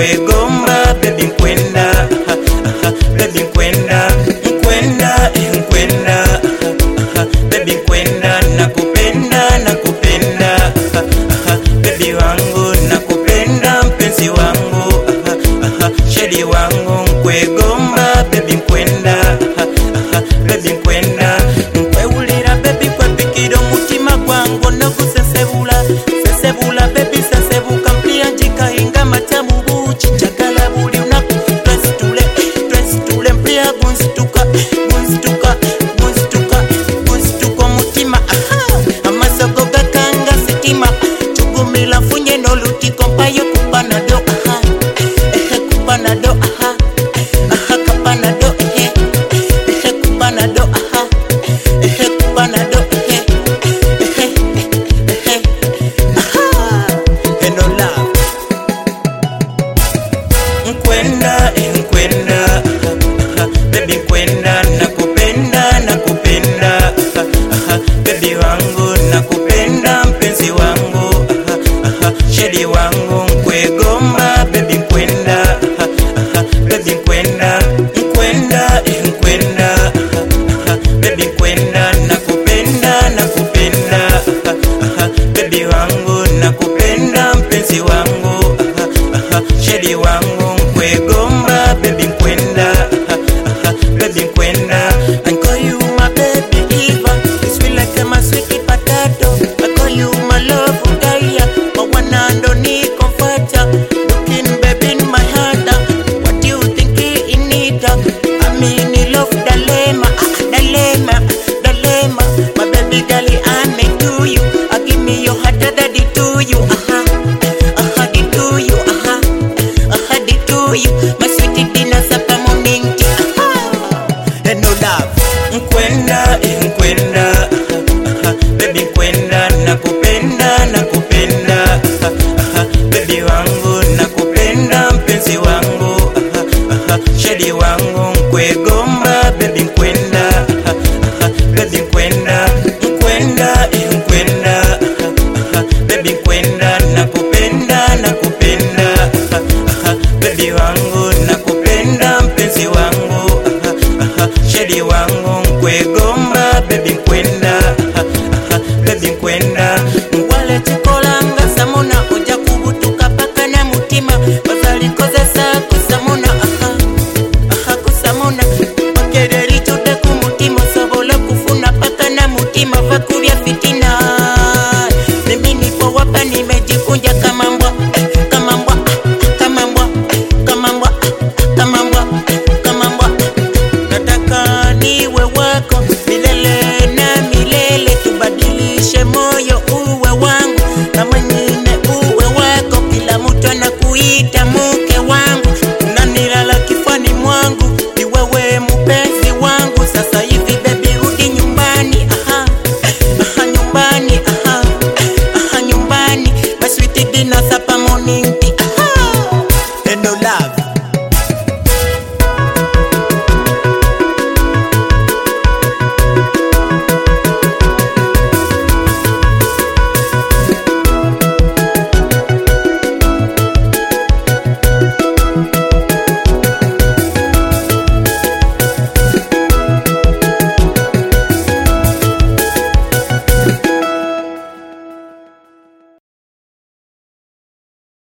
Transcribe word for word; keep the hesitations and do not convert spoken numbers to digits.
nkwegomba baby nkwenda baby nkwenda nkwenda nkwenda baby nkwenda nakupenda nakupenda baby wangu nakupenda mpenzi wangu sheri wangu nkwegomba baby nkwenda baby nkwenda nkwewulira baby kwepikira omutima gwangu nokusensebula sensebula baby sensebuka mpulira njikahinga mata mu buki njagala buli lunaku twensitule twensitule mpulira gunsituka gunsituka gunsituka gunsituka omutima amaaso go gakanga sitima tugumira nfunye n'olutiko mpayo ku panado ku panado ku panado ku panado ku panado eno love nkwenda nkwenda baby nkwenda nakupenda nakupenda baby wangu nakupenda mpenzi wangu sheri wangu nkwegomba baby nkwenda baby nkwenda nkwenda nkwenda baby nkwenda nakupenda nakupenda baby wangu nakupenda mpenzi wangu sheri wangu nkwegomba baby nkwenda baby nkwenda I call you my baby Eva, you sweet like my sweet potato. I call you my love Gaia, my one and only comforter. Looking baby in my heart, what do you think in need? I mean you love dilemma, dilemma, dilemma. My baby girl, I'm into you. I give me your heart, daddy to you. Uh-huh, uh-huh, it to you. Uh-huh, uh-huh, it to you. My sweetie dinner, supper, morning tea. Uh-huh, and no love. Nkwenda, nkwenda, baby nkwenda, nakupenda, nakupenda, baby wangu nakupenda, mpenzi wangu, sheri wangu nkwegomba, baby nkwenda, baby nkwenda, nkwenda, nkwenda, baby nkwenda, nakupenda, nakupenda, baby wangu nakupenda, mpenzi wangu, sheri wangu nkwegomba baby nkwenda baby nkwenda wale tukolanga samona oja kubutuka paka na mutima bazalikoze